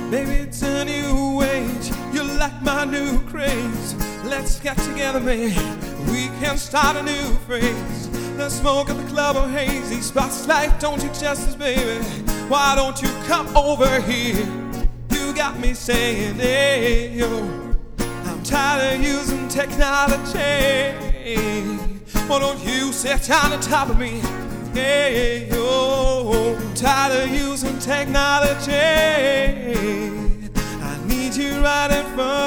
Baby, it's a new age. You like my new craze. Let's get together, man. We can start a new phrase. The smoke of the club or hazy spotlight. Don't you justice, baby? Why don't you come over here? You got me saying, hey, yo, I'm tired of using technology. Why don't you sit on the top of me? Hey, yo, I'm tired of using technology. I need you right in front